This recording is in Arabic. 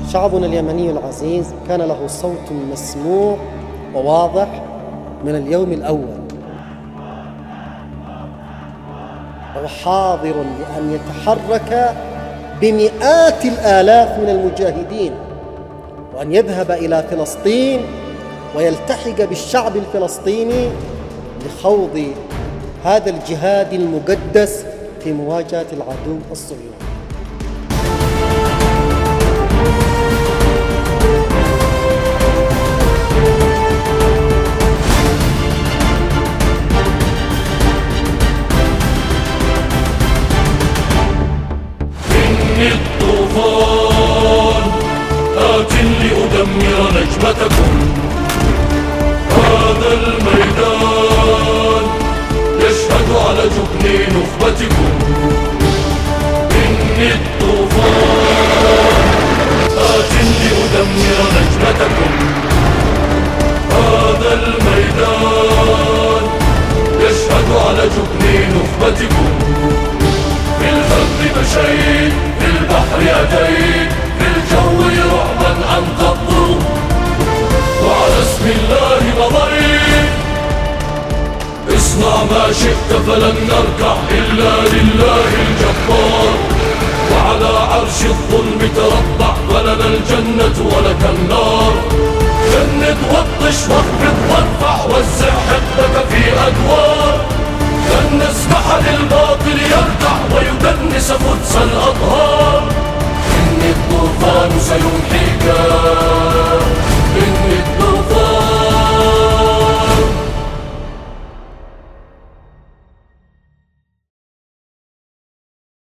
شعبنا اليمني العزيز كان له صوت مسموع وواضح من اليوم الأول، وهو حاضر لأن يتحرك بمئات الآلاف من المجاهدين وأن يذهب إلى فلسطين ويلتحق بالشعب الفلسطيني لخوض هذا الجهاد المقدس في مواجهة العدو الصهيوني. إني الطوفان آت لأدمر نجمتكم، هذا الميدان يشهد على جبن نخبتكم. إني الطوفان آت لأدمر نجمتكم، هذا الميدان يشهد على جبن نخبتكم. في البر مشيت، في البحر أتيت، في الجو رعبا أنقضت، وعلى اسم الله مضيت. اصنع ما شئت فلن نركع إلا لله الجبار، وعلى عرش الظلم تربع، فلنا الجنة ولك النار. جند وطش واخفض وارفع، وزع حقك في أدوار، لن نسمح للباطل يرتع ويدنس قدس الأطهار. إن الطوفان سيمحيك